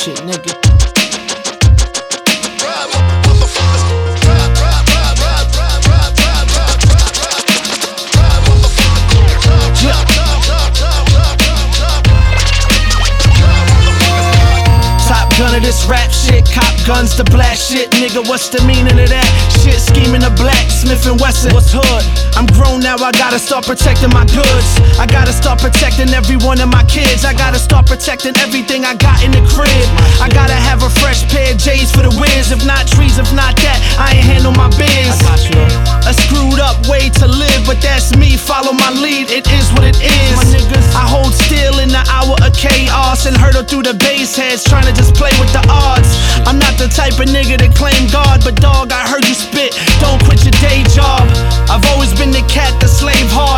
shit, nigga. Gun of this rap shit, cop guns to blast shit. Nigga, what's the meaning of that? Shit, scheming the black, Smith & Wesson. What's hood? I'm grown now, I gotta start protecting my goods. I gotta start protecting every one of my kids. I gotta start protecting everything I got in the crib. I gotta have a fresh pair of J's for the whiz. If not trees, if not that, I ain't handle my biz. A screwed up way to live, but that's me, follow my lead, it is what it is. I hold still in the hour of chaos and hurdle through the base heads, trying to just play with the odds. I'm not the type of nigga to claim God, but dog, I heard you spit, don't quit your day job. I've always been the cat that slave hard.